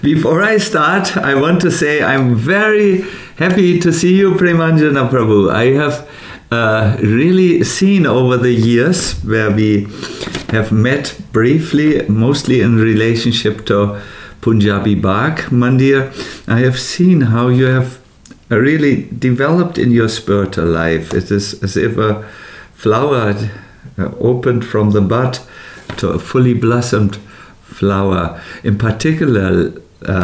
Before I start, I want to say I'm very happy to see you, Premanjana Prabhu. I have really seen over the years where we have met briefly, mostly in relationship to Punjabi Bagh Mandir. I have seen how you have really developed in your spiritual life. It is as if a flower opened from the bud to a fully blossomed flower. In particular,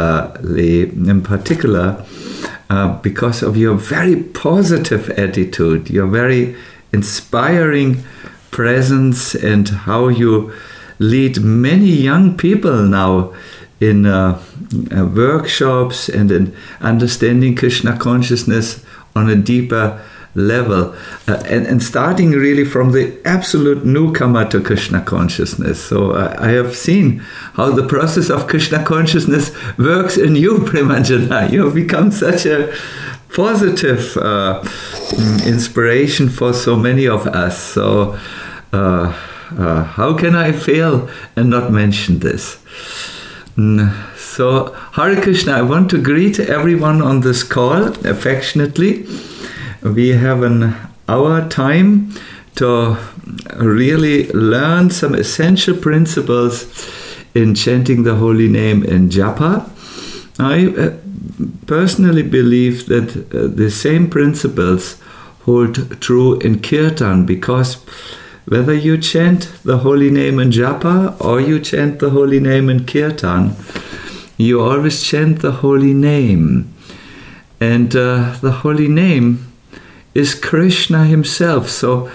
because of your very positive attitude, your very inspiring presence, and how you lead many young people now in workshops and in understanding Krishna consciousness on a deeper level, and starting really from the absolute newcomer to Krishna consciousness. So I have seen how the process of Krishna consciousness works in you, Premanjana. You have become such a positive inspiration for so many of us. So how can I fail and not mention this? So Hare Krishna, I want to greet everyone on this call affectionately. We have an hour time to really learn some essential principles in chanting the holy name in japa. I personally believe that the same principles hold true in kirtan, because whether you chant the holy name in japa or you chant the holy name in kirtan, you always chant the holy name. And the holy name is Krishna himself. So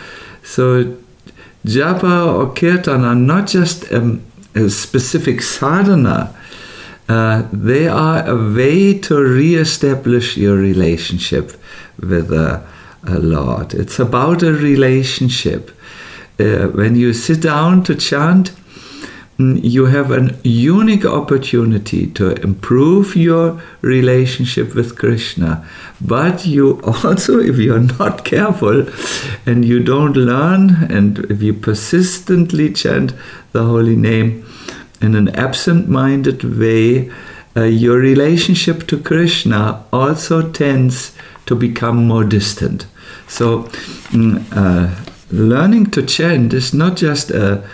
japa or kirtan are not just a specific sadhana. They are a way to re-establish your relationship with the Lord. It's about a relationship. When you sit down to chant, you have a unique opportunity to improve your relationship with Krishna. But you also, if you're not careful and you don't learn, and if you persistently chant the holy name in an absent-minded way, your relationship to Krishna also tends to become more distant. So learning to chant is not just a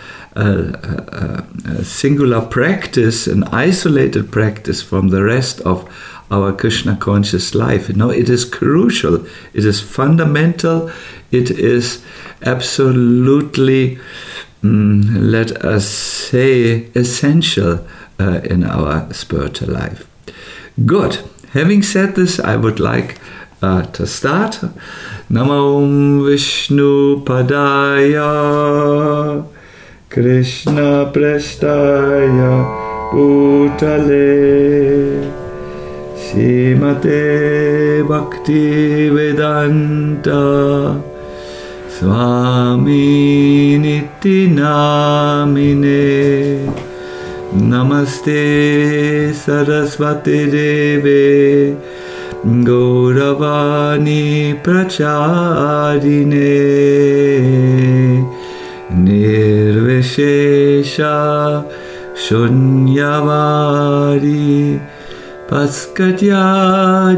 singular practice, an isolated practice from the rest of our Krishna conscious life. No, it is crucial. It is fundamental. It is absolutely, let us say, essential in our spiritual life. Good. Having said this, I would like to start. Namo Vishnu Padaya Krishna Prestaya Bhutale Srimate Bhakti Vedanta Swami Niti Namine Namaste Saraswati Deve Gauravani Pracharine Nirvishesha Shunyavadi Paskatya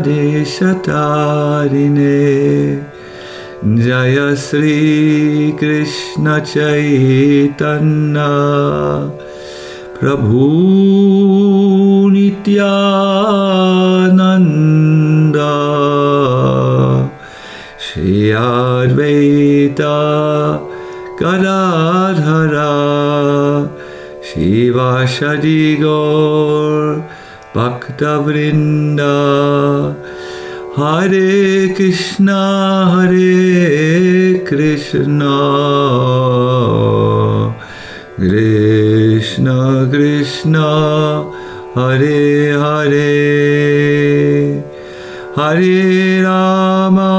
Deshatarine Jaya Sri Krishna Chaitanya Prabhu Nityananda Shri Advaita Gadadhara Shivashadi Gaur Bhakta Vrinda Hare Krishna Krishna Krishna Hare Hare Hare Rama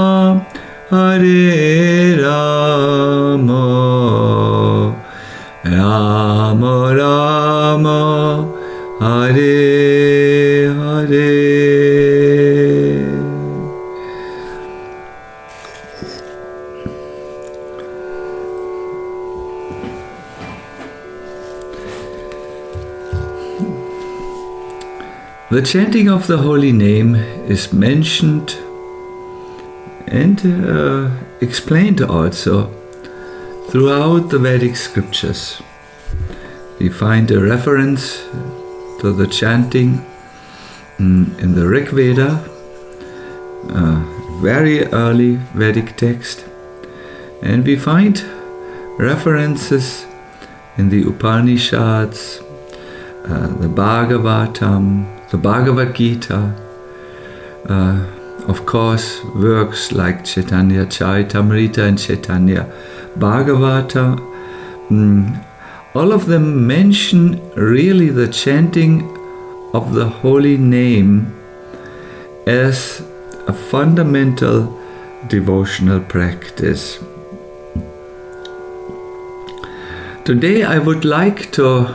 Hare Rama Rama Rama Hare Hare. The chanting of the holy name is mentioned and explained also throughout the Vedic scriptures. We find a reference to the chanting in the Rig Veda, a very early Vedic text, and we find references in the Upanishads, the Bhagavatam, the Bhagavad Gita, of course works like Chaitanya Charitamrita and Chaitanya Bhagavata. All of them mention really the chanting of the holy name as a fundamental devotional practice. Today I would like to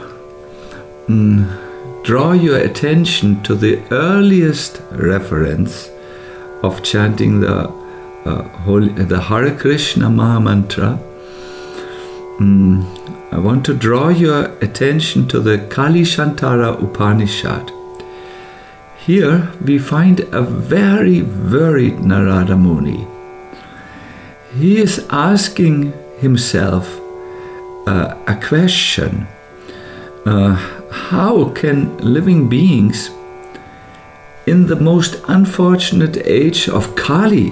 draw your attention to the earliest reference of chanting the Hare Krishna Maha Mantra. I want to draw your attention to the Kalishantara Upanishad. Here we find a very worried Narada Muni. He is asking himself a question. How can living beings in the most unfortunate age of Kali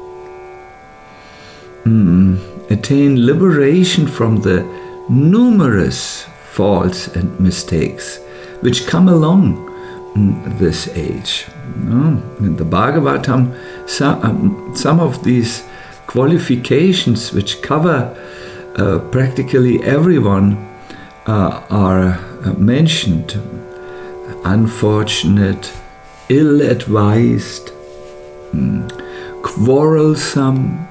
attain liberation from the numerous faults and mistakes which come along this age? In the Bhagavatam, some of these qualifications which cover practically everyone are mentioned: unfortunate, ill-advised, quarrelsome,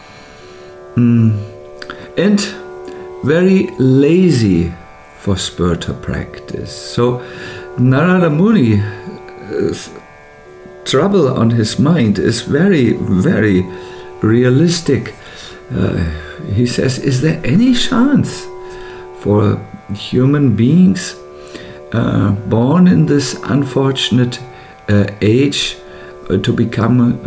and very lazy for spiritual practice. So Narada Muni's trouble on his mind is very, very realistic. He says, is there any chance for human beings born in this unfortunate age to become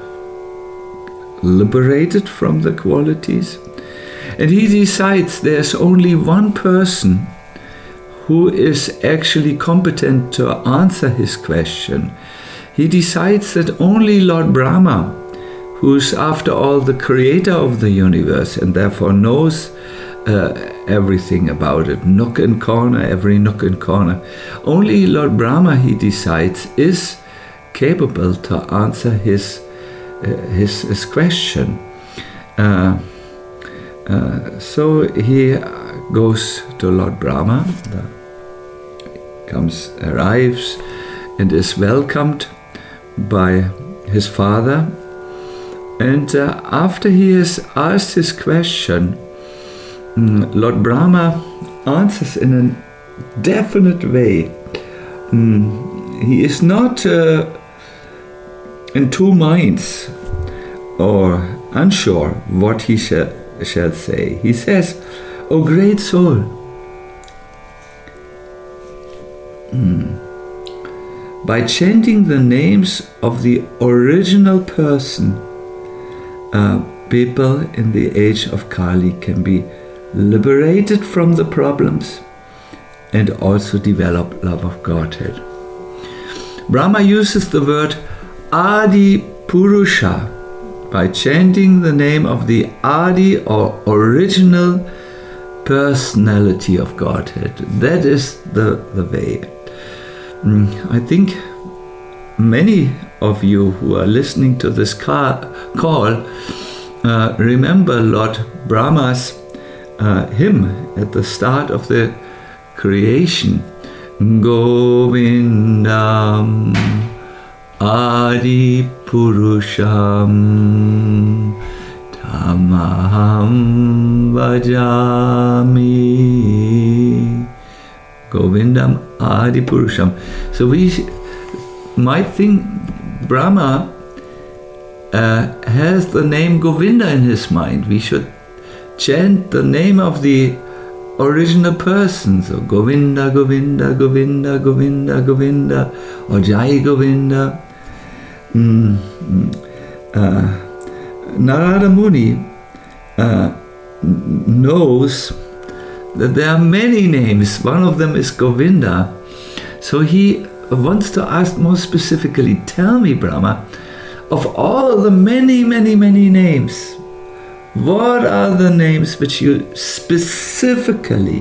liberated from the qualities? And he decides there's only one person who is actually competent to answer his question. He decides that only Lord Brahma, who's after all the creator of the universe and therefore knows everything about it, nook and corner, every nook and corner, only Lord Brahma, he decides, is capable to answer his question. So he goes to Lord Brahma, arrives and is welcomed by his father. And after he has asked his question, Lord Brahma answers in a definite way. He is not in two minds or unsure what he shall say. He says, "O great soul, by chanting the names of the original person, people in the age of Kali can be liberated from the problems and also develop love of Godhead." Brahma uses the word Adi Purusha by chanting the name of the Adi or original personality of Godhead. That is the way. I think many of you who are listening to this call remember Lord Brahma's hymn at the start of the creation. Govindam Adi Purusham Tamaham Vajami. Govindam Adi Purusham. So we might think Brahma has the name Govinda in his mind. We should chant the name of the original person. So Govinda, Govinda, Govinda, Govinda, Govinda, or Jai Govinda. Narada Muni knows that there are many names. One of them is Govinda. So he wants to ask more specifically, tell me, Brahma, of all the many, many, many names, what are the names which you specifically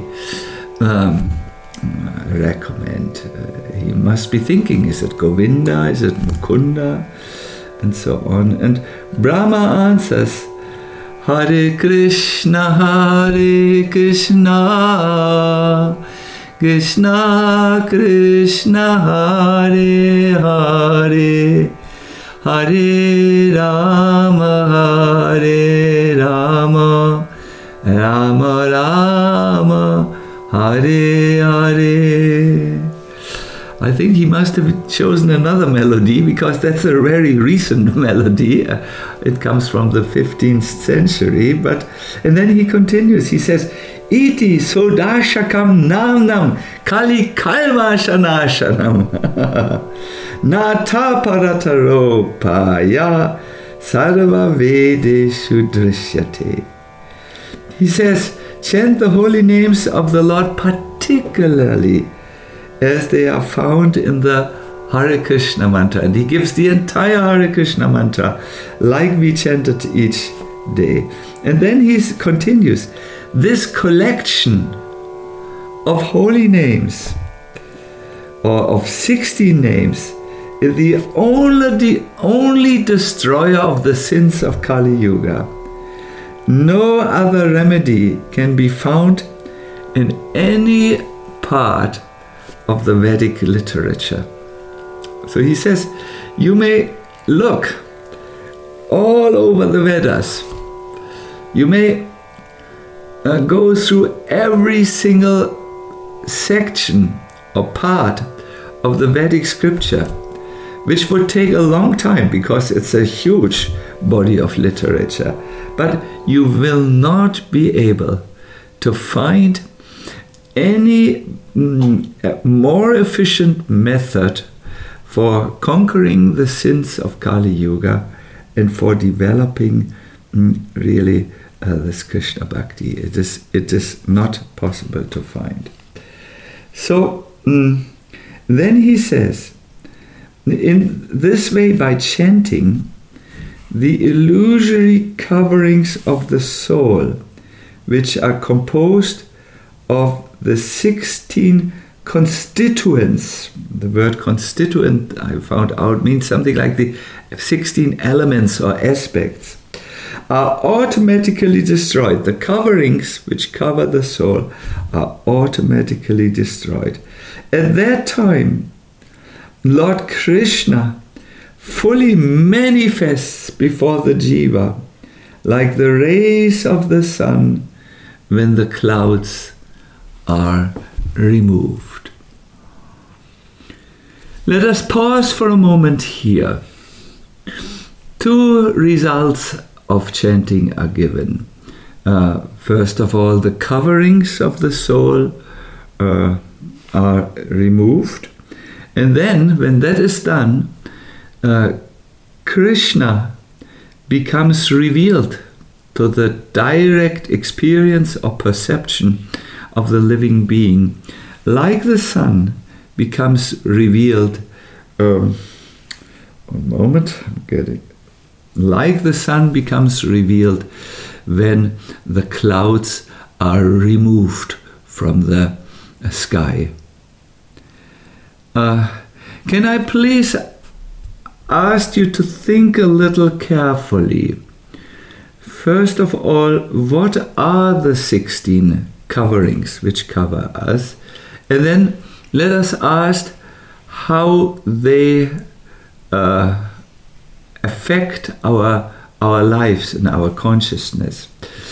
recommend? He must be thinking, is it Govinda, is it Mukunda, and so on. And Brahma answers, Hare Krishna, Krishna Krishna, Hare Hare, Hare Rama, Hare Rama, Rama Rama, Hare Hare. I think he must have chosen another melody, because that's a very recent melody. It comes from the 15th century. And then he continues. He says, Iti sodashakam namnam kali kalmashanashanam nata parataropaya sarva vedeshu drishyate. He says, chant the holy names of the Lord particularly as they are found in the Hare Krishna mantra. And he gives the entire Hare Krishna mantra like we chant it each day. And then he continues, this collection of holy names, or of 16 names, is the only destroyer of the sins of Kali Yuga. No other remedy can be found in any part of the Vedic literature. So he says, you may look all over the Vedas. You may go through every single section or part of the Vedic scripture, which would take a long time because it's a huge body of literature. But you will not be able to find any more efficient method for conquering the sins of Kali Yuga and for developing really this Krishna Bhakti. It is not possible to find. So then he says, in this way, by chanting, the illusory coverings of the soul, which are composed of the 16 constituents. The word constituent, I found out, means something like the 16 elements or aspects, are automatically destroyed. The coverings which cover the soul are automatically destroyed. At that time, Lord Krishna fully manifests before the jiva like the rays of the sun when the clouds are removed. Let us pause for a moment here. Two results of chanting are given. First of all, the coverings of the soul are removed. And then, when that is done, Krishna becomes revealed to the direct experience or perception of the living being, like the sun becomes revealed. One moment, I'm getting. Like the sun becomes revealed when the clouds are removed from the sky. Can I please ask you to think a little carefully? First of all, what are the 16 coverings which cover us? And then let us ask how they affect our lives and our consciousness.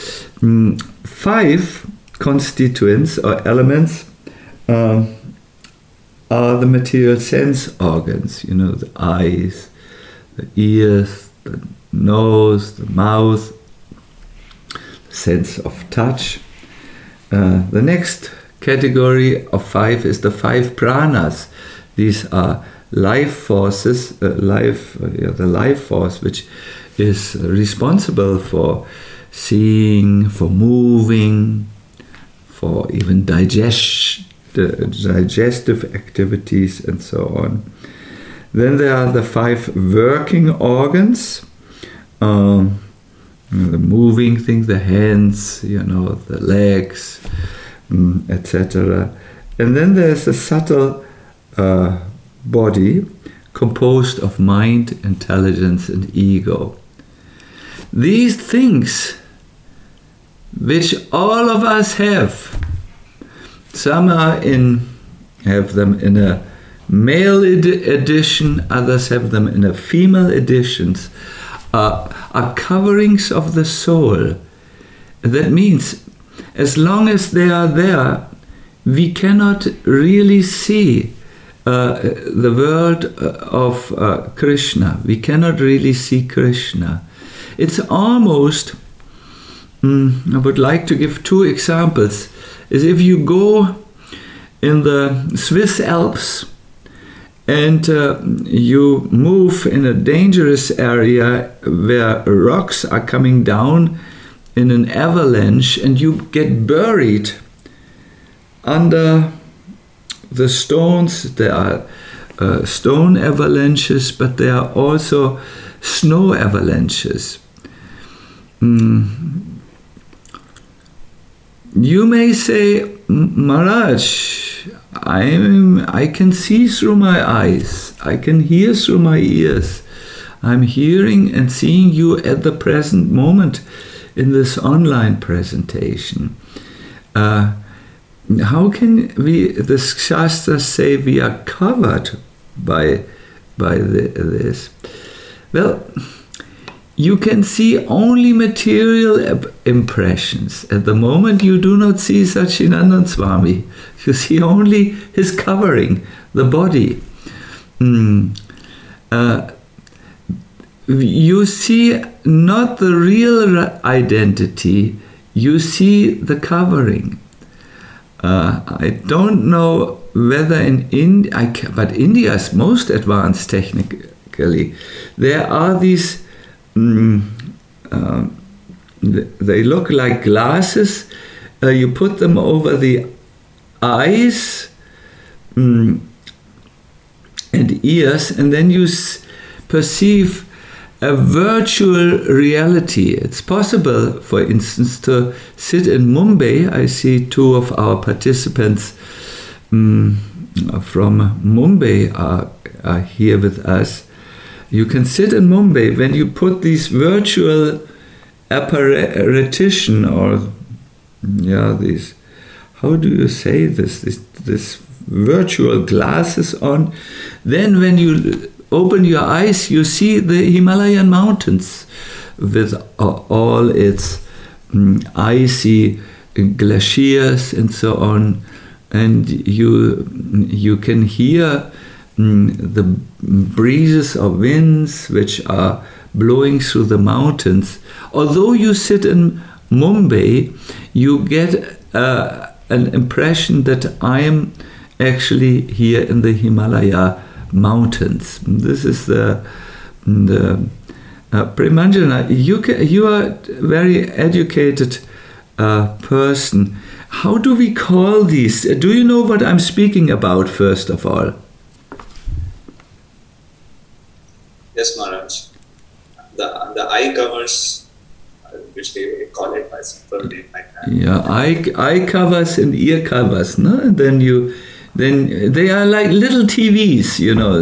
5 constituents or elements are the material sense organs, the eyes, the ears, the nose, the mouth, the sense of touch, The next category of 5 is the 5 pranas. These are life forces, the life force which is responsible for seeing, for moving, for even digestive activities and so on. Then there are the 5 working organs, the moving things, the hands, the legs, etc. And then there's a subtle body composed of mind, intelligence, and ego. These things which all of us have, some have them in a male edition, others have them in a female editions, are coverings of the soul. That means as long as they are there, we cannot really see the world of Krishna. We cannot really see Krishna. It's almost, I would like to give 2 examples, is if you go in the Swiss Alps and you move in a dangerous area where rocks are coming down in an avalanche and you get buried under the stones. There are stone avalanches, but there are also snow avalanches. You may say, Maharaj, I can see through my eyes, I can hear through my ears. I'm hearing and seeing you at the present moment in this online presentation. How can the Shastras say we are covered by this? Well, you can see only material impressions. At the moment, you do not see Satchidananda Swami. You see only his covering, the body. You see not the real identity, you see the covering. I don't know whether in India, but India is most advanced technically. There are these, they look like glasses. You put them over the eyes and ears, and then you perceive a virtual reality. It's possible, for instance, to sit in Mumbai. I see 2 of our participants from Mumbai are here with us. You can sit in Mumbai when you put these virtual apparition, or these, how do you say this virtual glasses on. Then when you open your eyes, you see the Himalayan mountains with all its icy glaciers and so on, and you can hear the breezes or winds which are blowing through the mountains. Although you sit in Mumbai, you get an impression that I am actually here in the Himalaya mountains. This is the Premanjana. You are a very educated person. How do we call these? Do you know what I'm speaking about, first of all? Yes, Maharaj. The eye covers, which they call it by simple name like that. Yeah, eye covers and ear covers, no? And then they are like little TVs,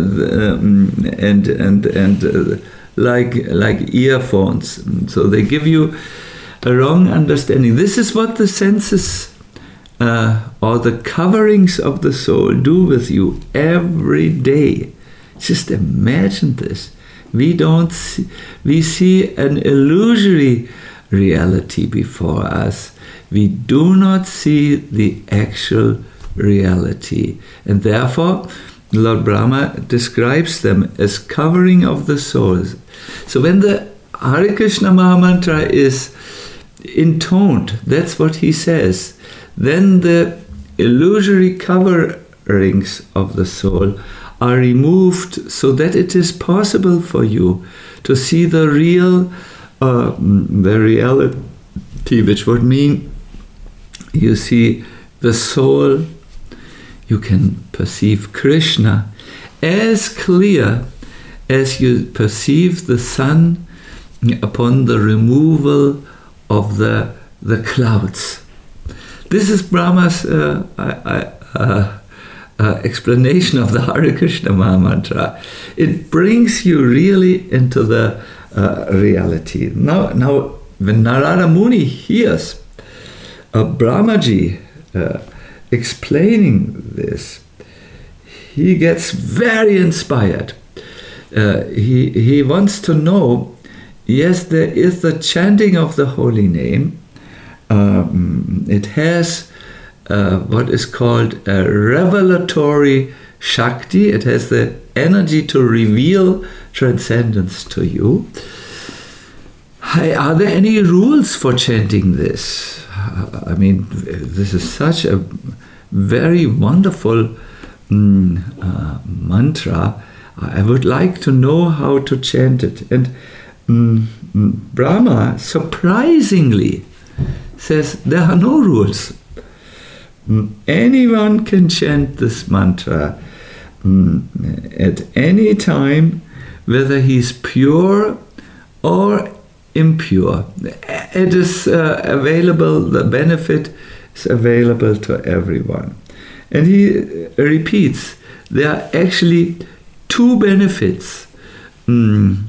and like earphones. So they give you a wrong understanding. This is what the senses or the coverings of the soul do with you every day. Just imagine this. We see an illusory reality before us. We do not see the actual reality. And therefore, Lord Brahma describes them as covering of the souls. So when the Hare Krishna Mahamantra is intoned, that's what he says. then the illusory coverings of the soul are removed so that it is possible for you to see the reality, which would mean you see the soul, you can perceive Krishna as clear as you perceive the sun upon the removal of the clouds. This is Brahma's explanation of the Hare Krishna Maha Mantra. It brings you really into the reality. Now, when Narada Muni hears Brahmaji explaining this, he gets very inspired. He wants to know, yes, there is the chanting of the holy name. It has what is called a revelatory Shakti. It has the energy to reveal transcendence to you. Are there any rules for chanting this? I mean, this is such a very wonderful mantra. I would like to know how to chant it. And Brahma surprisingly says there are no rules. Anyone can chant this mantra at any time, whether he's pure or impure. It is available, the benefit is available to everyone. And he repeats, there are actually two benefits. One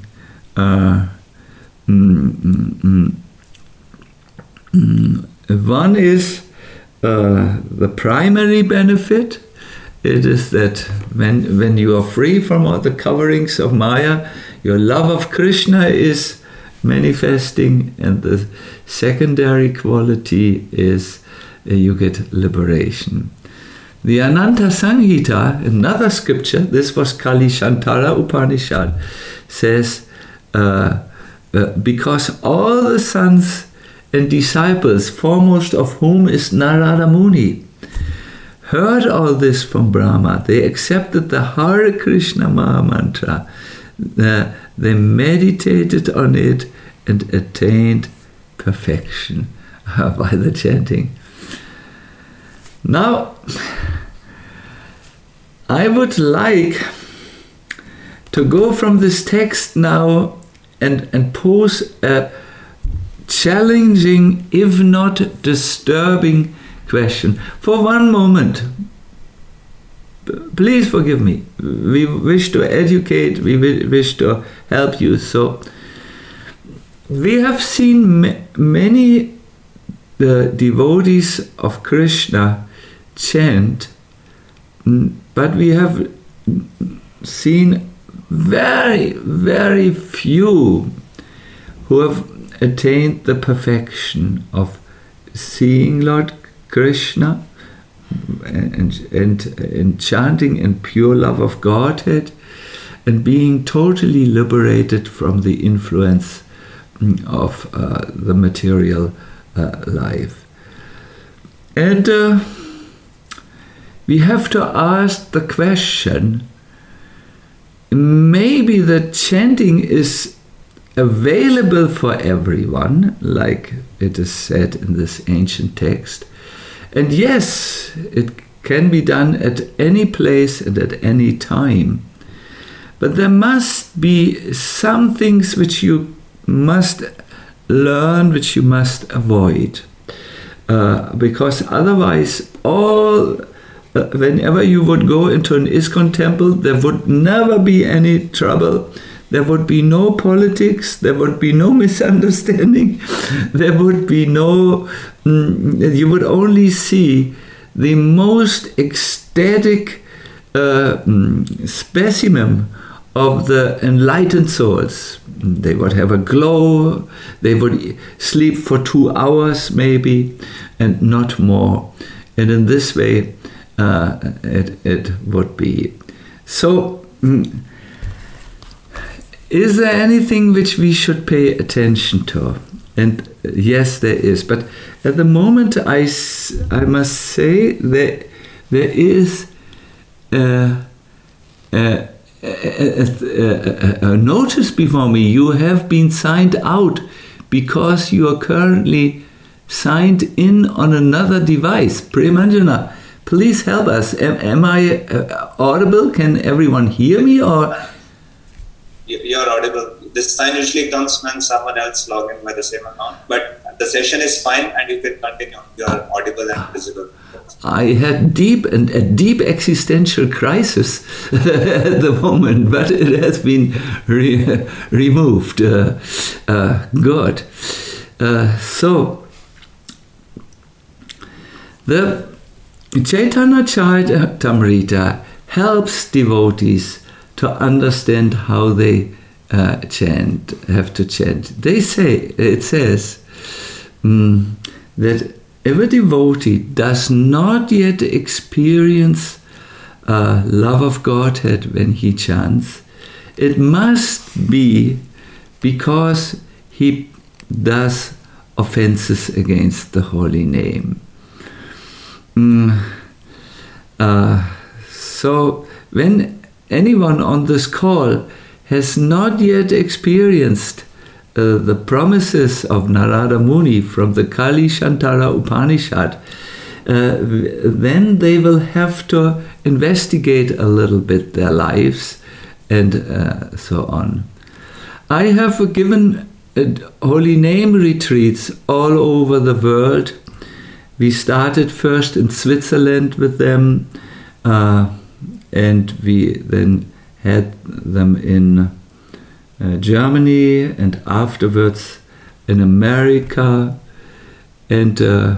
is the primary benefit. It is that when you are free from all the coverings of Maya, your love of Krishna is manifesting, and the secondary quality is you get liberation. The Ananta Samhita, another scripture, this was Kali Shantara Upanishad, says, because all the sons and disciples, foremost of whom is Narada Muni, heard all this from Brahma, they accepted the Hare Krishna Maha Mantra, they meditated on it and attained perfection by the chanting. Now, I would like to go from this text now and pose a challenging, if not disturbing, question. For one moment, please forgive me. We wish to educate, we wish to help you. So, we have seen many devotees of Krishna chant, but we have seen very, very few who have attained the perfection of seeing Lord Krishna and chanting in pure love of Godhead and being totally liberated from the influence of the material life. And we have to ask the question, maybe the chanting is available for everyone, like it is said in this ancient text. And yes, it can be done at any place and at any time. But there must be some things which you must learn, which you must avoid. Because otherwise, whenever you would go into an ISKCON temple, there would never be any trouble. There would be no politics, there would be no misunderstanding, there would be no, you would only see the most ecstatic specimen of the enlightened souls. They would have a glow, they would sleep for 2 hours maybe, and not more. And in this way, it would be. So, is there anything which we should pay attention to? And yes, there is. But at the moment, I must say that there is a notice before me. You have been signed out because you are currently signed in on another device. Premanjana, please help us. Am I audible? Can everyone hear me? Or you're audible. This sign usually comes when someone else log in by the same account. But the session is fine and you can continue. You are audible and visible. I had a deep existential crisis at the moment, but it has been removed. Good. So the Chaitanya Charitamrita helps devotees to understand how they have to chant. It says that if a devotee does not yet experience love of Godhead when he chants, it must be because he does offenses against the holy name. So when anyone on this call has not yet experienced the promises of Narada Muni from the Kali Shantara Upanishad, then they will have to investigate a little bit their lives and so on. I have given holy name retreats all over the world. We started first in Switzerland with them, and we then had them in Germany and afterwards in America and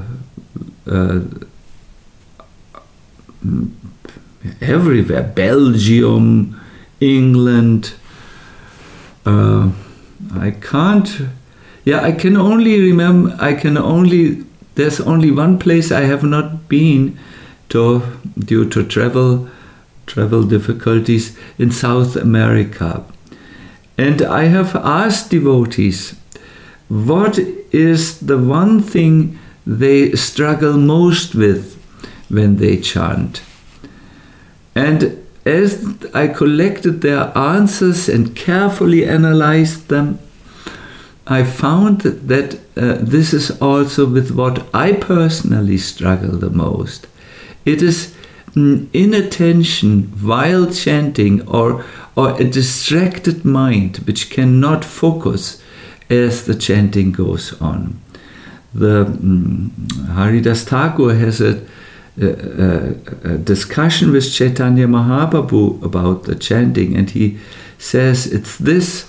everywhere, Belgium, England. I can only remember, there's only one place I have not been to due to travel difficulties in South America. And I have asked devotees, what is the one thing they struggle most with when they chant? And as I collected their answers and carefully analyzed them, I found that this is also with what I personally struggle the most. It is inattention while chanting or a distracted mind which cannot focus as the chanting goes on. The Haridas Thakur has a discussion with Chaitanya Mahaprabhu about the chanting, and he says it's this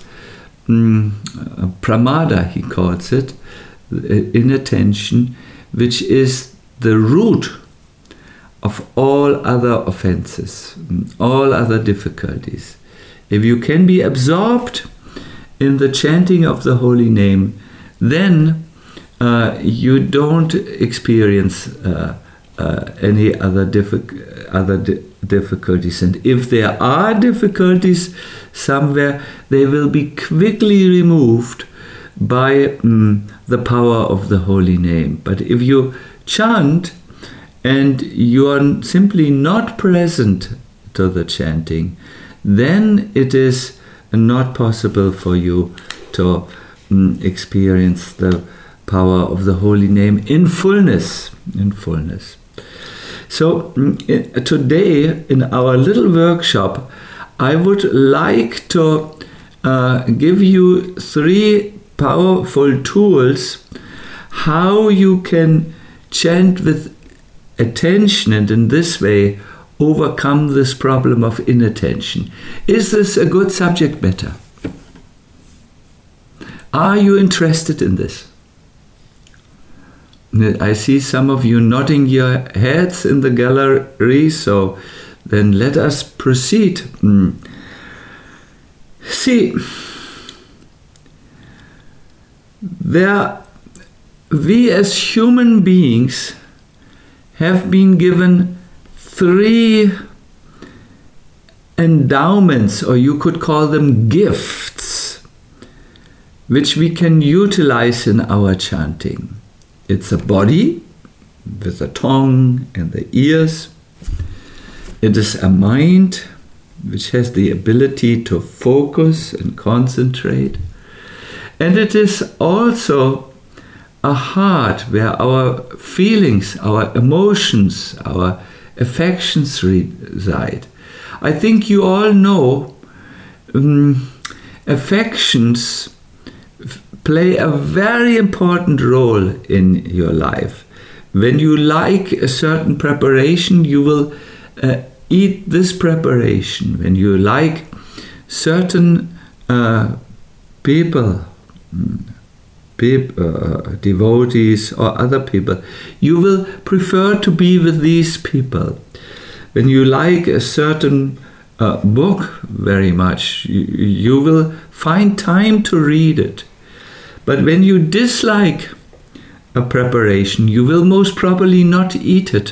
pramada, he calls it, inattention, which is the root of all other offenses, all other difficulties. If you can be absorbed in the chanting of the holy name, then you don't experience any other difficulties. And if there are difficulties somewhere, they will be quickly removed by the power of the holy name. But if you chant and you are simply not present to the chanting, then it is not possible for you to experience the power of the holy name in fullness. So today in our little workshop, I would like to give you 3 powerful tools how you can chant with attention and in this way overcome this problem of inattention. Is this a good subject matter? Are you interested in this? I see some of you nodding your heads in the gallery, so then let us proceed. See, we as human beings have been given 3 endowments, or you could call them gifts, which we can utilize in our chanting. It's a body with the tongue and the ears. It is a mind which has the ability to focus and concentrate. And it is also a heart where our feelings, our emotions, our affections reside. I think you all know affections play a very important role in your life. When you like a certain preparation, you will eat this preparation. When you like certain people, devotees or other people, you will prefer to be with these people. When you like a certain book very much, you will find time to read it. But when you dislike a preparation, you will most probably not eat it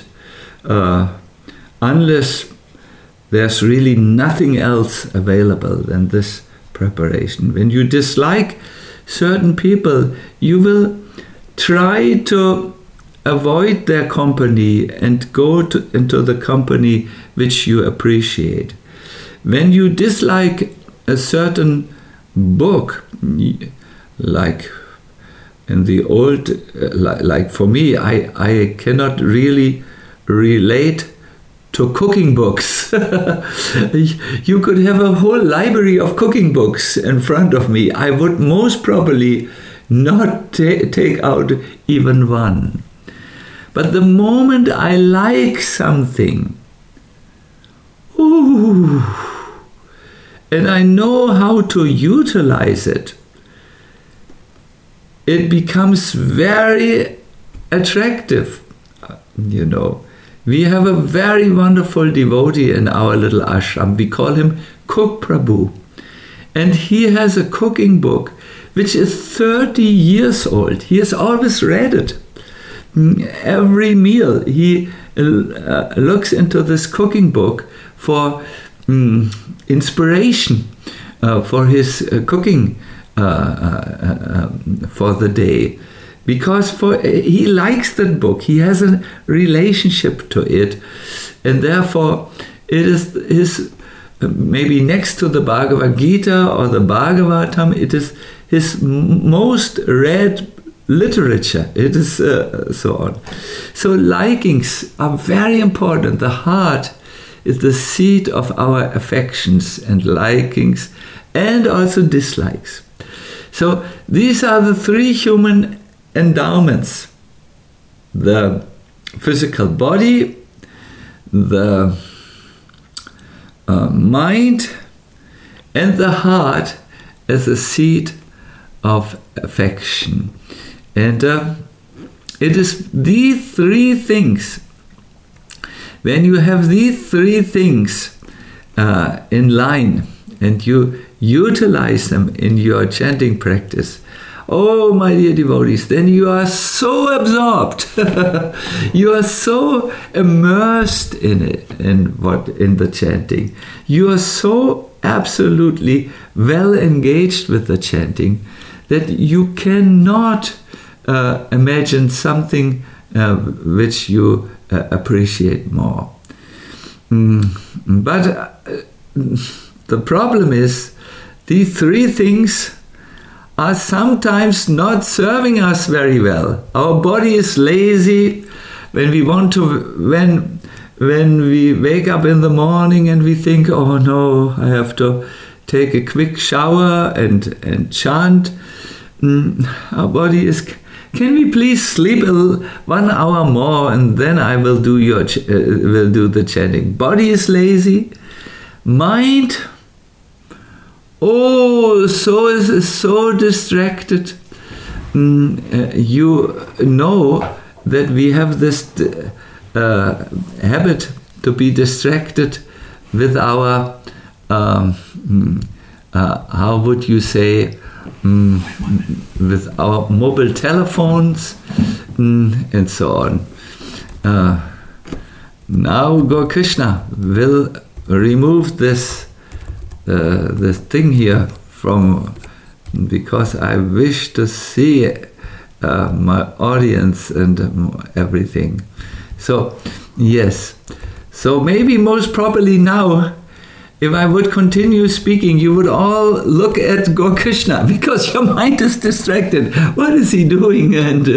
unless there's really nothing else available than this preparation. When you dislike certain people, you will try to avoid their company and go into the company which you appreciate. When you dislike a certain book, like in the old, like for me, I cannot really relate to cooking books. You could have a whole library of cooking books in front of me. I would most probably not take out even one. But the moment I like something, and I know how to utilize it, it becomes very attractive, you know. We have a very wonderful devotee in our little ashram. We call him Cook Prabhu. And he has a cooking book which is 30 years old. He has always read it. Every meal he looks into this cooking book for inspiration for his cooking for the day. Because he likes that book, he has a relationship to it, and therefore it is his, maybe next to the Bhagavad Gita or the Bhagavatam, it is his most read literature. It is so on. So likings are very important. The heart is the seat of our affections and likings and also dislikes. So these are the three human endowments: the physical body, the mind, and the heart as a seat of affection. And it is these three things. When you have these three things in line and you utilize them in your chanting practice, oh, my dear devotees, then you are so absorbed. You are so immersed in it, in the chanting. You are so absolutely well engaged with the chanting that you cannot imagine something which you appreciate more. But the problem is, these three things are sometimes not serving us very well. Our body is lazy when we want to, when we wake up in the morning and we think, oh no, I have to take a quick shower and chant. Our body is, can we please sleep 1 hour more and then I will do will do the chanting. Body is lazy. Mind, so distracted. You know that we have this habit to be distracted with our, how would you say, with our mobile telephones and so on. Now Gaur Krishna will remove this thing here from because I wish to see my audience and everything. So, yes. So maybe most probably now, if I would continue speaking, you would all look at Gaur Krishna because your mind is distracted. What is he doing? And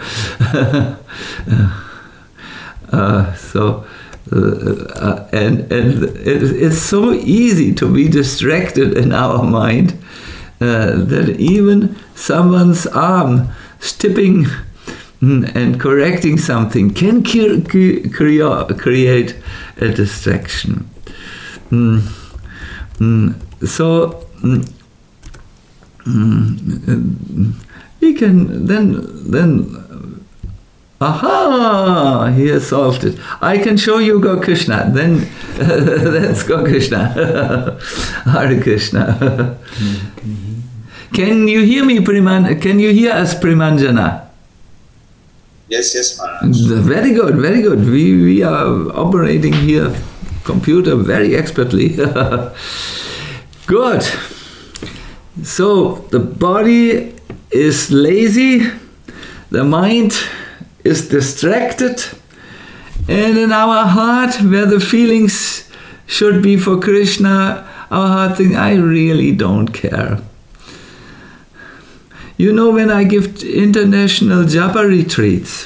it's so easy to be distracted in our mind that even someone's arm tipping and correcting something can create a distraction. So we can then aha, he has solved it. I can show you Gaur Krishna. Then that's Gaur Krishna. Hare Krishna. Can you hear me, Can you hear us, Primanjana? Yes, Maharaj. Very good, very good. We are operating here computer very expertly. Good. So the body is lazy, the mind is distracted, and in our heart, where the feelings should be for Krishna, our heart thinks, I really don't care. You know, when I give international japa retreats,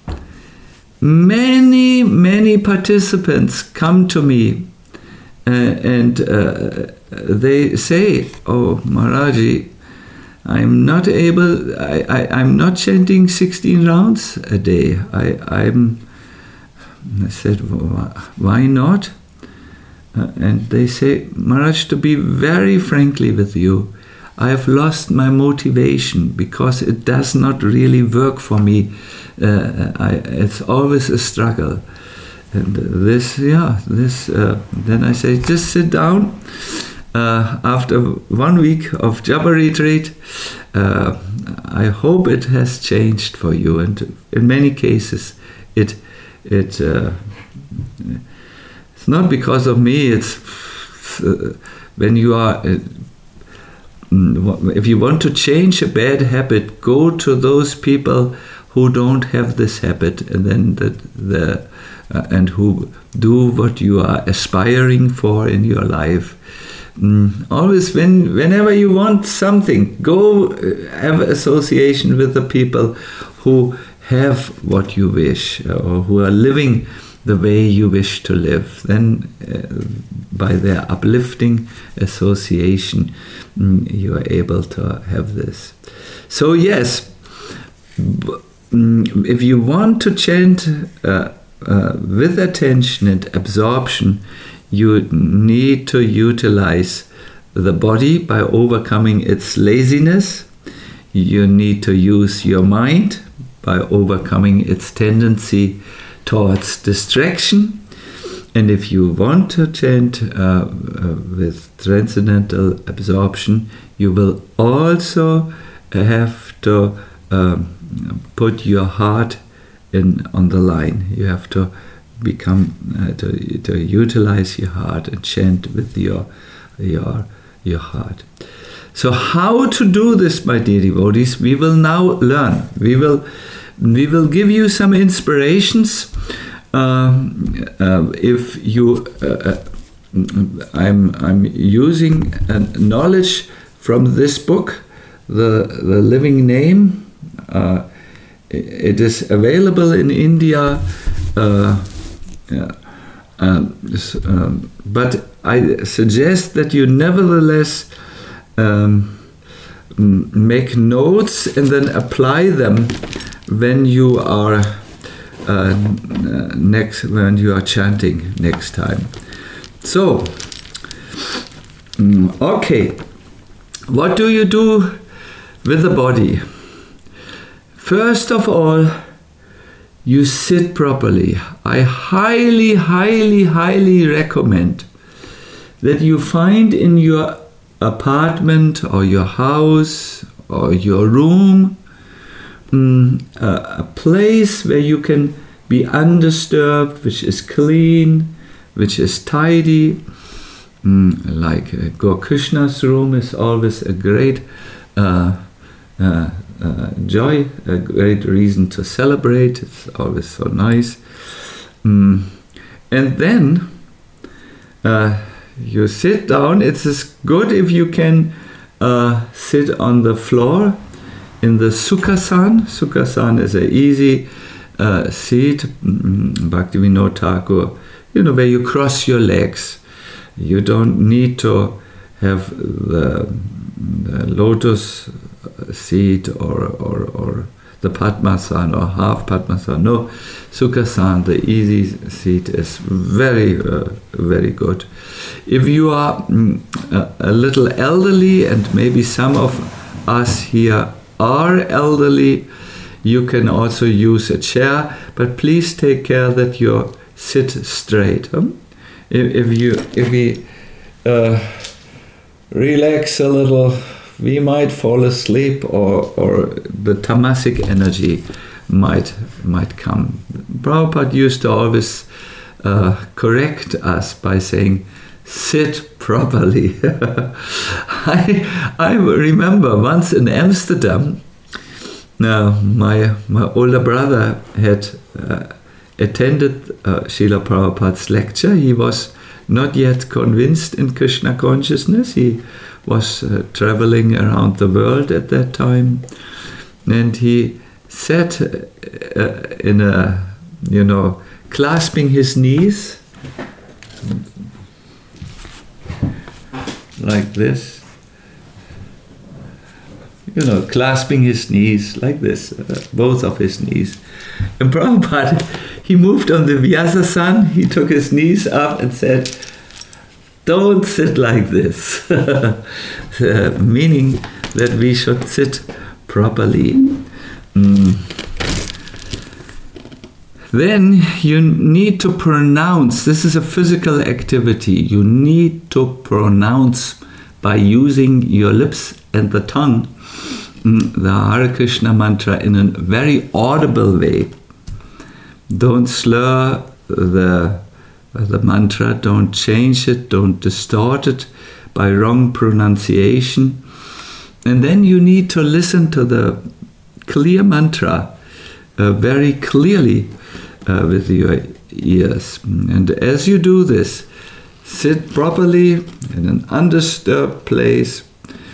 many participants come to me and they say, oh, Maharaji, I'm not able, I'm not chanting 16 rounds a day. I said, why not? And they say, Maharaj, to be very frankly with you, I have lost my motivation because it does not really work for me. It's always a struggle. And then I say, just sit down. After 1 week of japa retreat, I hope it has changed for you. And in many cases, it's not because of me. It's when you are. If you want to change a bad habit, go to those people who don't have this habit, and then and who do what you are aspiring for in your life. Always, whenever you want something, go have association with the people who have what you wish, or who are living the way you wish to live. Then by their uplifting association, you are able to have this. So yes, if you want to chant with attention and absorption, you need to utilize the body by overcoming its laziness. You need to use your mind by overcoming its tendency towards distraction. And if you want to chant with transcendental absorption, you will also have to put your heart on the line. You have to become to utilize your heart and chant with your heart. So how to do this, my dear devotees, we will now learn. We will give you some inspirations. If you, I'm using knowledge from this book, the Living Name. It is available in India, but I suggest that you nevertheless make notes and then apply them when you are when you are chanting next time. So, okay, what do you do with the body? First of all, you sit properly. I highly recommend that you find in your apartment or your house or your room a place where you can be undisturbed, which is clean, which is tidy. Like Gaur Krishna's room is always a great joy, a great reason to celebrate. It's always so nice. And then you sit down. It's good if you can sit on the floor in the Sukhasana. Sukhasana is an easy seat. Bhaktivinoda Thakur, where you cross your legs. You don't need to have the lotus seat or the Padmasana or half Padmasana. No, Sukhasana, the easy seat, is very, very good. If you are a little elderly, and maybe some of us here are elderly, you can also use a chair, but please take care that you sit straight. If we relax a little, we might fall asleep, or the tamasic energy might come. Prabhupada used to always correct us by saying, sit properly. I remember once in Amsterdam, my older brother had attended Srila Prabhupada's lecture. He was not yet convinced in Krishna consciousness. He was traveling around the world at that time, and he sat in a, clasping his knees like this. Clasping his knees like this, both of his knees. And Prabhupada, he moved on the Vyasasana, he took his knees up and said, don't sit like this. Meaning that we should sit properly. Then you need to pronounce, this is a physical activity, you need to pronounce by using your lips and the tongue the Hare Krishna mantra in a very audible way. Don't slur the mantra, don't change it, don't distort it by wrong pronunciation. And then you need to listen to the clear mantra very clearly with your ears. And as you do this, sit properly in an undisturbed place,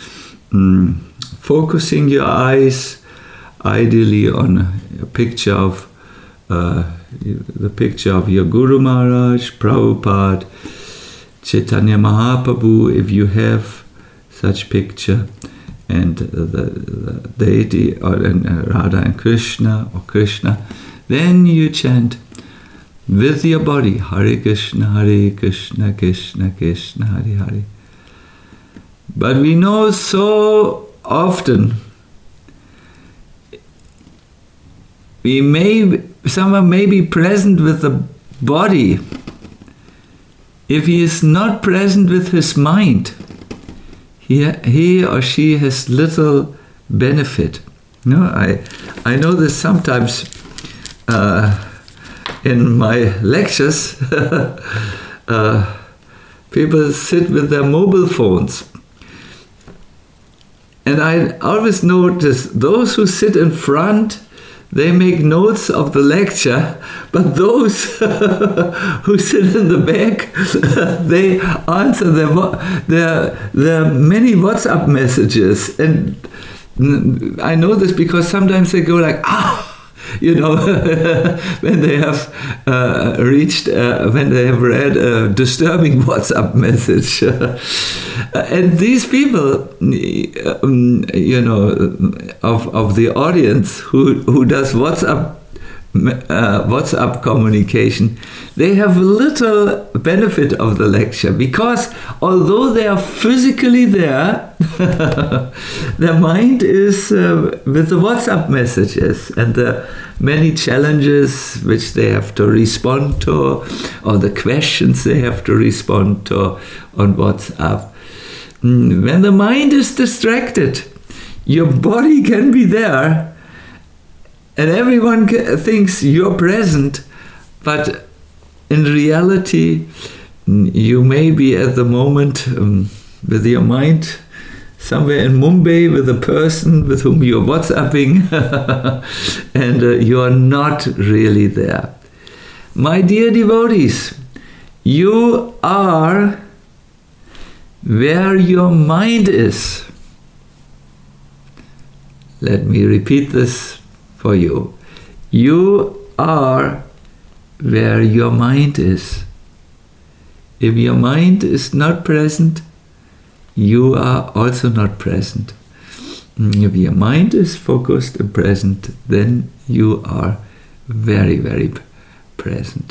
focusing your eyes ideally on a picture of the picture of your Guru Maharaj, Prabhupada, Chaitanya Mahaprabhu, if you have such picture, and the deity, or Radha and Krishna, or Krishna. Then you chant with your body, Hare Krishna, Krishna Krishna, Hare Hare. But we know so often someone may be present with the body. If he is not present with his mind, he or she has little benefit. I know this sometimes in my lectures. People sit with their mobile phones. And I always notice those who sit in front, they make notes of the lecture, but those who sit in the back, they answer their many WhatsApp messages. And I know this because sometimes they go like, when they have when they have read a disturbing WhatsApp message. And these people, of the audience who does WhatsApp communication, they have little benefit of the lecture, because although they are physically there, their mind is with the WhatsApp messages and the many challenges which they have to respond to, or the questions they have to respond to on WhatsApp. When the mind is distracted, your body can be there, and everyone thinks you're present, but in reality, you may be at the moment with your mind somewhere in Mumbai with a person with whom you're WhatsApping and you are not really there. My dear devotees, you are where your mind is. Let me repeat this for you. You are where your mind is. If your mind is not present, you are also not present. If your mind is focused and present, then you are very, very present.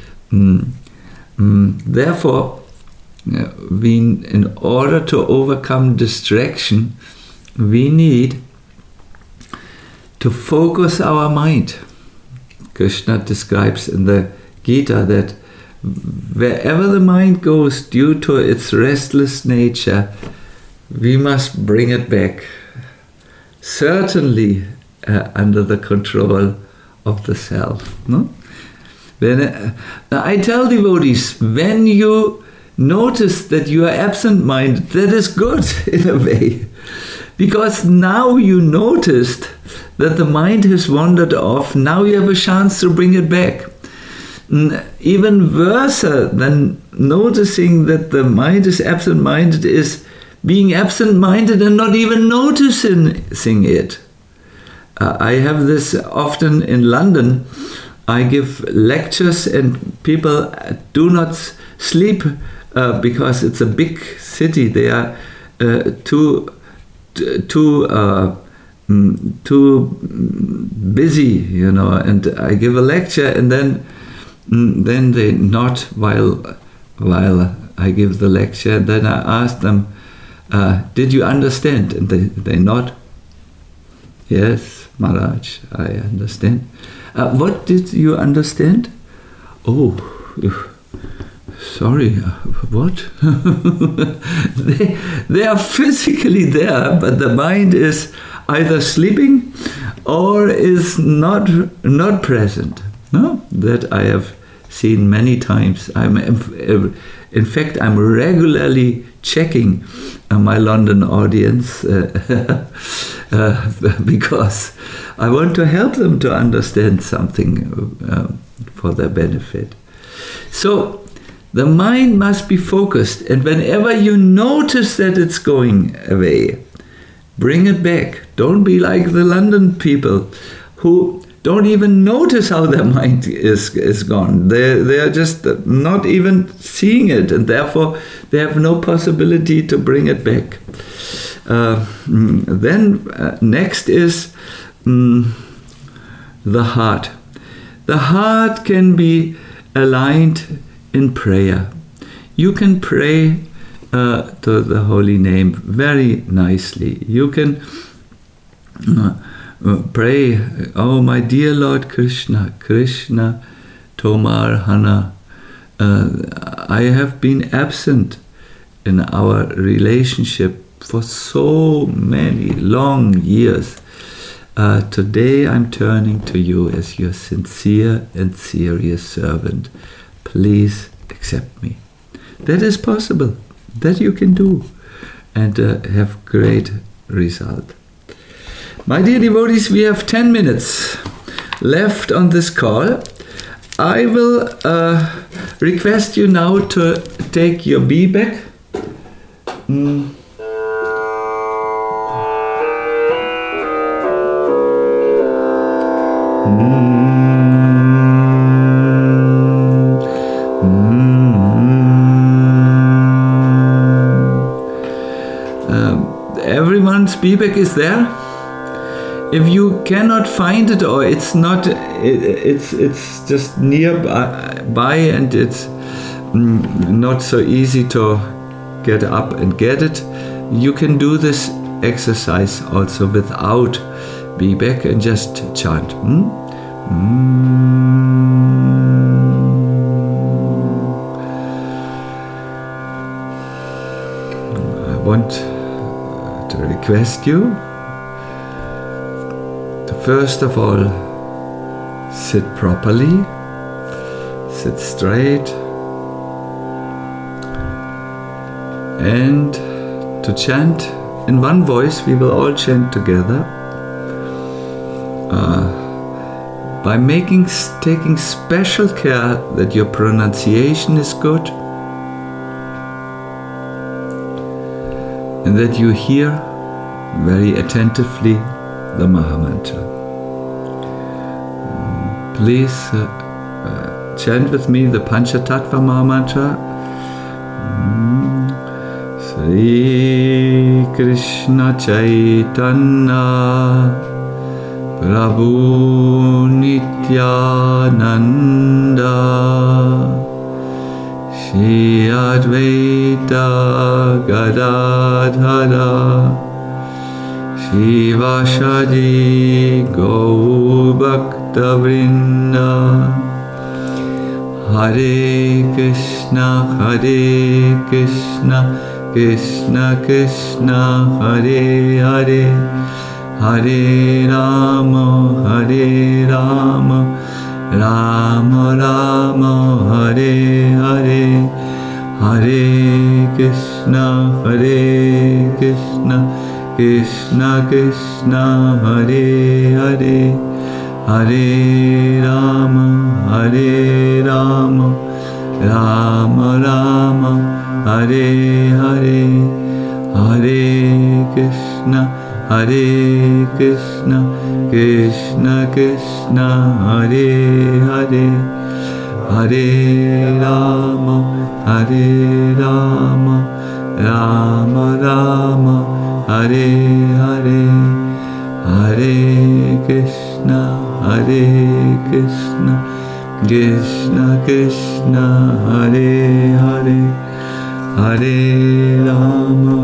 Therefore, in order to overcome distraction, we need to focus our mind. Krishna describes in the Gita that wherever the mind goes due to its restless nature, we must bring it back, certainly under the control of the self. No? When I tell devotees, when you notice that you are absent-minded, that is good in a way, because now you noticed that the mind has wandered off. Now you have a chance to bring it back. Even worse than noticing that the mind is absent-minded is being absent-minded and not even noticing it. I have this often in London. I give lectures and people do not sleep because it's a big city. They are too busy, and I give a lecture and then they nod while I give the lecture. Then I ask them, did you understand? And they nod. Yes, Maharaj, I understand. What did you understand? Oh, sorry, what? they are physically there, but the mind is either sleeping or is not present. No, that I have seen many times. In fact, I'm regularly checking my London audience because I want to help them to understand something for their benefit. So the mind must be focused, and whenever you notice that it's going away, bring it back. Don't be like the London people who don't even notice how their mind is gone. They are just not even seeing it, and therefore they have no possibility to bring it back. Then next is the heart. The heart can be aligned in prayer. You can pray to the holy name very nicely. You can pray, oh my dear Lord Krishna, Krishna Tomar Hana, I have been absent in our relationship for so many long years. Today I'm turning to you as your sincere and serious servant. Please accept me. That is possible. That you can do and have great result. My dear devotees, we have 10 minutes left on this call. I will request you now to take your bee back. Everyone's bee-bag is there. If you cannot find it, or it's not, it's just nearby and it's not so easy to get up and get it, you can do this exercise also without bee-bag and just chant. I want to request you to first of all sit properly, sit straight, and to chant in one voice we will all chant together. By taking special care that your pronunciation is good and that you hear very attentively the Mahamantra. Please chant with me the Panchatattva Mahamantra. Sri Krishna Chaitanya Prabhu Nityananda Shri Advaita Gadadhara Shivashadi Gaur-Bhakta Vrinda Hare Krishna Krishna Krishna Hare Hare Hare Rama Rama Rama Hare Hare Hare Krishna Krishna Krishna Hare Hare Hare Rama Rama Rama Hare Hare Hare Krishna Krishna Krishna Hare Hare Hare Rama Rama Rama Hare Hare Hare Krishna Krishna Krishna Hare Hare Hare Rama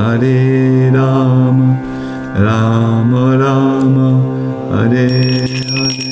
Rama Rama Hare Hare.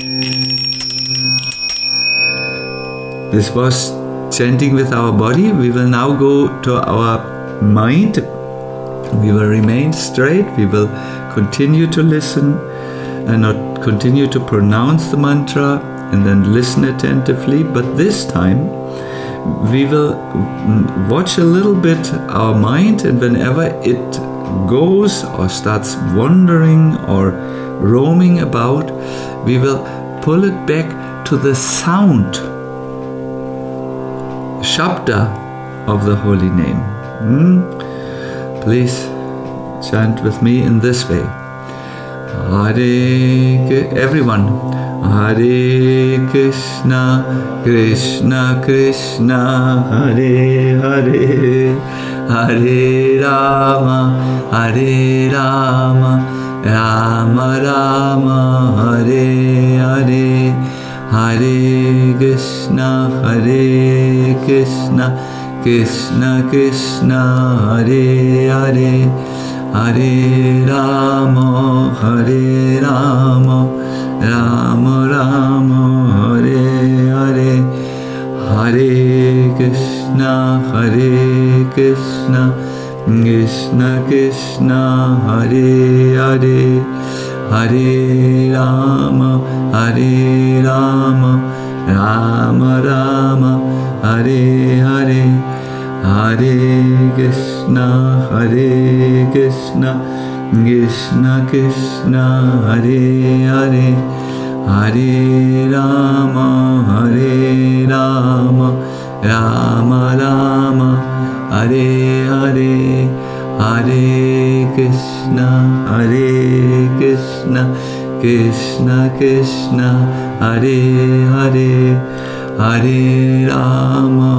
This was chanting with our body. We will now go to our mind. We will remain straight. We will continue to listen and not continue to pronounce the mantra and then listen attentively. But this time we will watch a little bit our mind, and whenever it goes or starts wandering or roaming about, we will pull it back to the sound, Shabda of the holy name. Please chant with me in this way. Everyone. Hare Krishna Krishna Hare Hare Hare Rama Rama Hare Hare Hare Krishna Krishna Krishna Hare Hare Hare Rama Rama Hare Hare Hare Krishna Krishna Krishna Hare Hare Hare Rama Rama Hare Hare Hare Krishna Krishna Krishna Hare Hare Hare Rama Rama Hare Hare Hare Krishna Krishna Krishna Hare Hare Hare Rama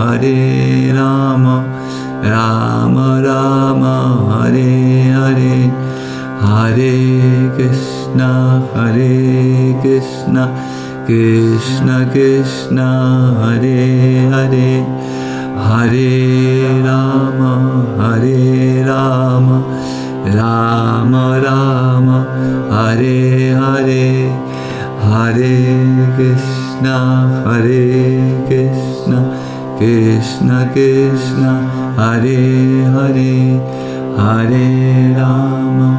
Rama Hare Hare Hare Krishna Krishna Krishna Hare Hare Hare Rama Rama Hare Hare Hare Krishna Krishna Krishna Hare Hare Hare Rama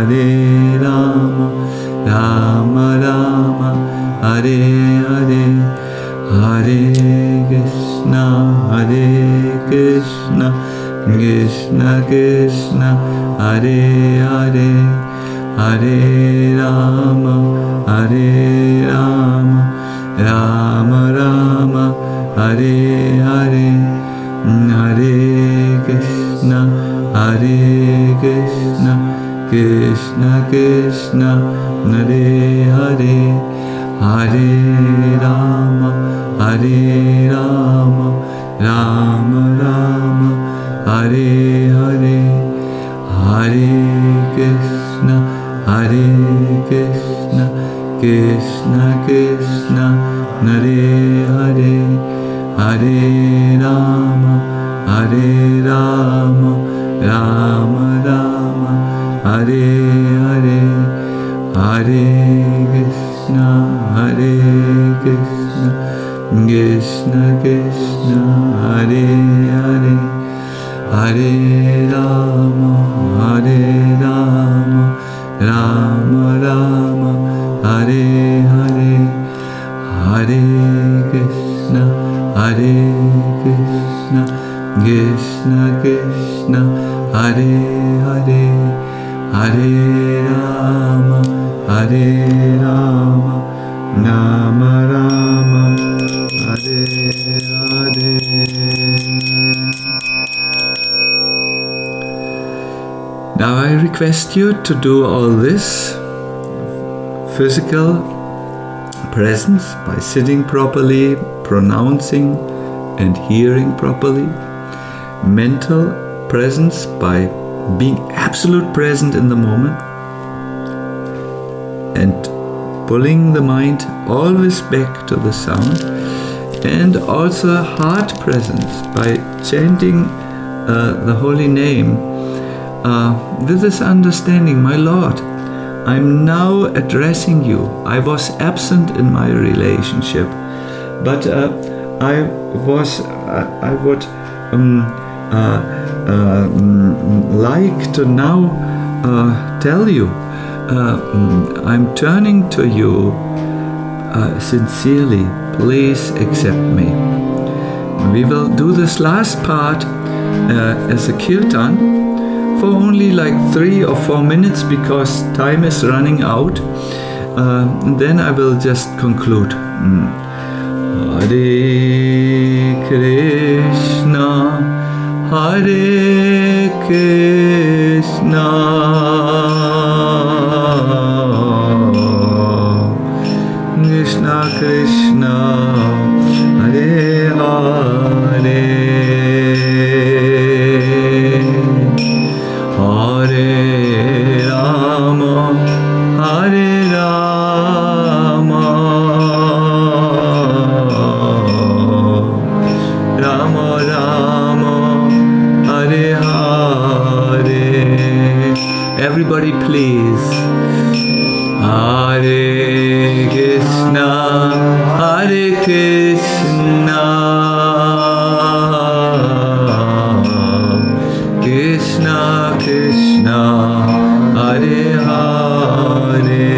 Rama Hare Hare Hare Krishna Krishna Krishna Hare Hare, Hare Rama, Hare Rama, Rama Rama, Hare Hare, Hare Krishna, Hare Krishna, Krishna Krishna, Hare Hare, Hare Rama, Hare Rama, Rama Rama, Hare Hare, Hare Krishna, Hare Krishna, Krishna Krishna, Hare Hare, Hare Rama, Hare Rama, Rama Rama, Hare Hare, Hare Krishna, Hare Krishna, Krishna Krishna, Hare Hare, Hare Rama, Hare Rama, Rama Rama, Hare Hare, Hare Krishna, Hare Krishna, Krishna Krishna, Hare Hare, Hare Rama, Hare Rama, Rama Rama, Hare Hare. Now I request you to do all this physical presence by sitting properly, pronouncing and hearing properly, mental presence by being absolute present in the moment, and pulling the mind always back to the sound, and also heart presence by chanting the holy name with this understanding, my Lord, I'm now addressing you. I was absent in my relationship, but I would like to now tell you, I'm turning to you sincerely. Please accept me. We will do this last part as a kirtan for only like 3 or 4 minutes because time is running out. And then I will just conclude. Hare Krishna, Hare Krishna, Krishna Krishna, Hare Hare, Hare Rama, Hare Rama, Rama Rama, Hare Hare. Everybody please. Hare Krishna, Hare Krishna, Krishna Krishna, Hare Hare,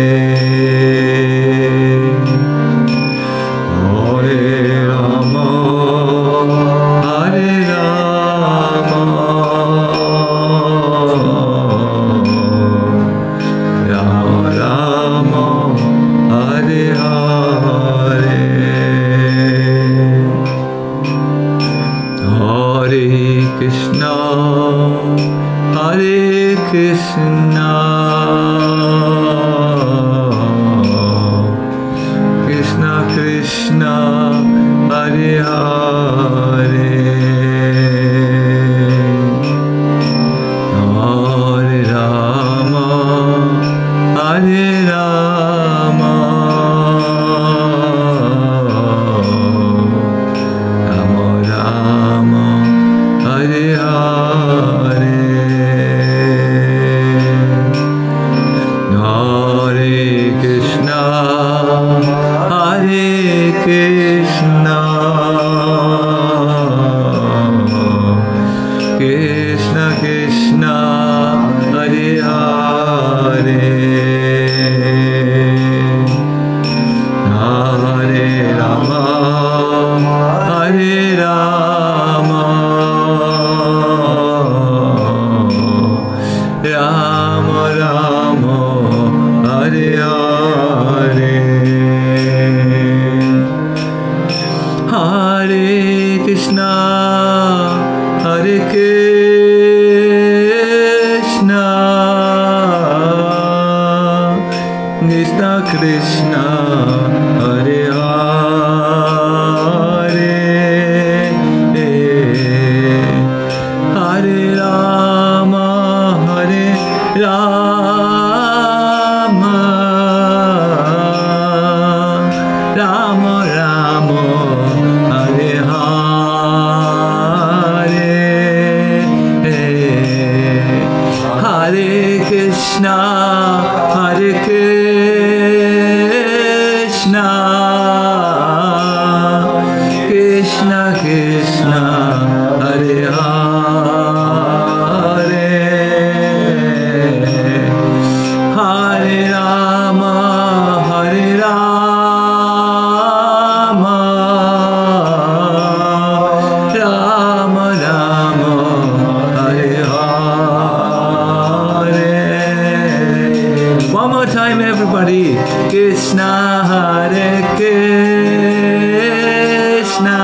Hare Rama, Hare Rama, Rama Rama, Hare Hare, Hare Krishna, Hare Krishna, Krishna Krishna, Hare Hare, Hare Rama, Hare Rama, Rama Rama, Hare Hare, Rama Rama Hare Hare Hare Krishna Hare Krishna Krishna Krishna Hare Hare Hare Rama Hare Rama Rama Rama Hare Hare Hare Krishna Hare Krishna Krishna Krishna Hare Hare Hare Rama Hare Rama Rama Rama Hare Hare. One more time, everybody. Krishna Hare Krishna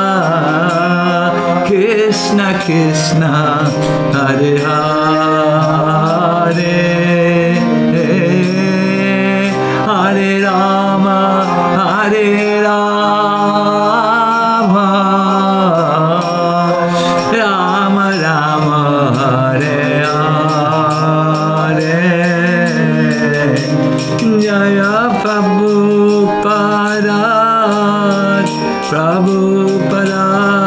Krishna Krishna Hare Hare Hare Rama Hare Rama Rama Rama Hare Hare Jaya Prabhupada Prabhupada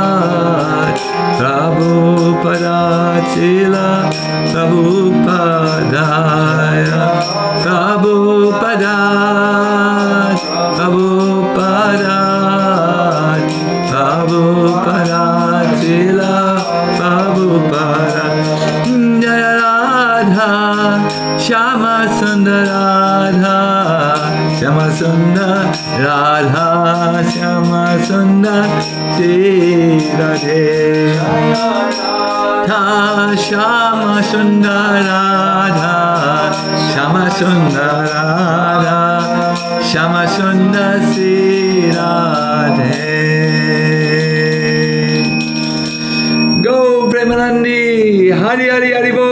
Prabhupada Srila Prabhupada Prabhupada Prabhupada Prabhupada Srila Prabhupada Jaya Radha Shama Sundar Radha Shama Sundar Radha Shama Sundar Shri Radhe Shama Sundar Radha Shama Sundar Radha Shama Sundar Shri Radhe. Go Premanandi Hari Hari Haribo.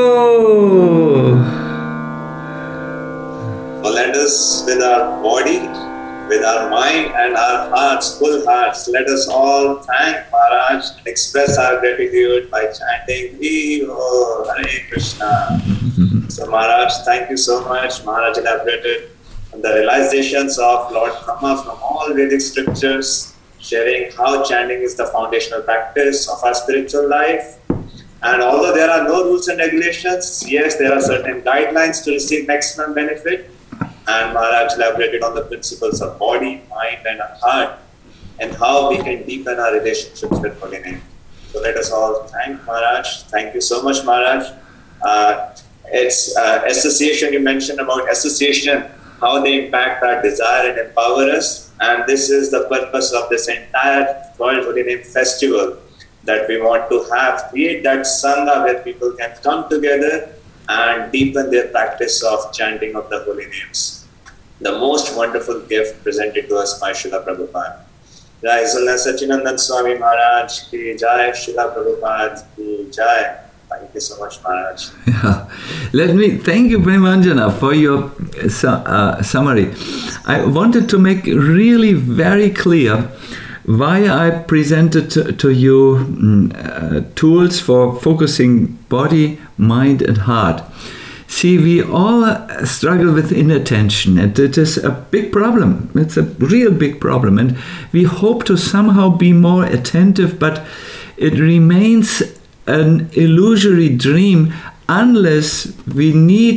Let us, with our body, with our mind and our hearts, full hearts, let us all thank Maharaj and express our gratitude by chanting Hare Krishna. So Maharaj, thank you so much. Maharaj elaborated on the realizations of Lord Brahma from all Vedic scriptures, sharing how chanting is the foundational practice of our spiritual life. And although there are no rules and regulations, yes, there are certain guidelines to receive maximum benefit. And Maharaj elaborated on the principles of body, mind and heart and how we can deepen our relationships with Holy Name. So let us all thank Maharaj. Thank you so much, Maharaj. It's association, you mentioned about association, how they impact our desire and empower us. And this is the purpose of this entire World Holy Name Festival, that we want to create that Sangha where people can come together and deepen their practice of chanting of the holy names. The most wonderful gift presented to us by Srila Prabhupada. Jai Zulna Sachinandan Swami Maharaj ki Jai, Srila Prabhupada ki Jai. Thank you so much, Maharaj. Yeah. Let me thank you, Premanjana, for your summary. I wanted to make really very clear why I presented to you tools for focusing body, mind and heart. See, we all struggle with inattention, and it is a big problem. It's a real big problem, and we hope to somehow be more attentive, but it remains an illusory dream unless we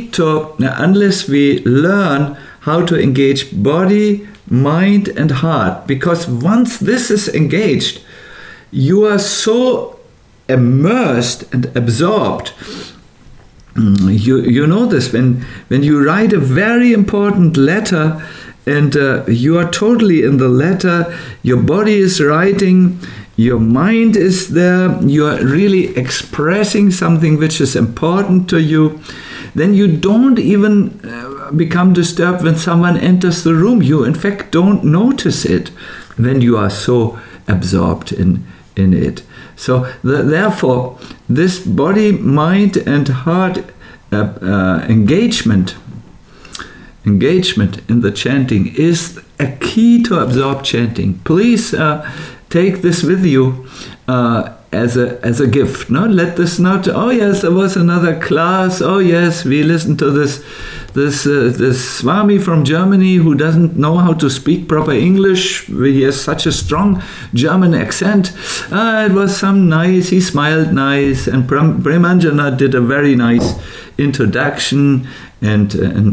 learn how to engage body, mind and heart. Because once this is engaged, you are so immersed and absorbed. You know this when you write a very important letter and you are totally in the letter, your body is writing, your mind is there, you are really expressing something which is important to you, then you don't even become disturbed when someone enters the room. You, in fact, don't notice it when you are so absorbed in it. So, therefore, this body, mind, and heart engagement in the chanting is a key to absorb chanting. Please take this with you as a gift. No, let this not. Oh yes, there was another class. Oh yes, we listened to this Swami from Germany who doesn't know how to speak proper English. He has such a strong German accent. It was some nice. He smiled nice, and Premanjana did a very nice introduction and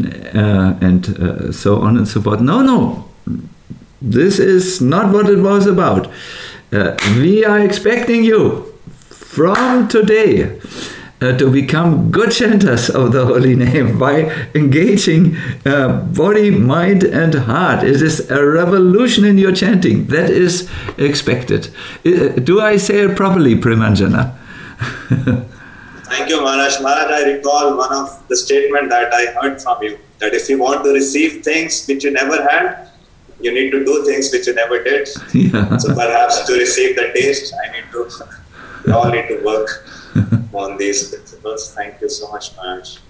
so on and so forth. No, this is not what it was about. We are expecting you from today to become good chanters of the holy name by engaging body, mind, and heart. It is a revolution in your chanting. That is expected. Do I say it properly, Premanjana? Thank you, Maharaj. Maharaj, I recall one of the statement that I heard from you, that if you want to receive things which you never had, you need to do things which you never did. Yeah. So perhaps to receive the taste, we all need to work on these principles. Thank you so much, Maharaj.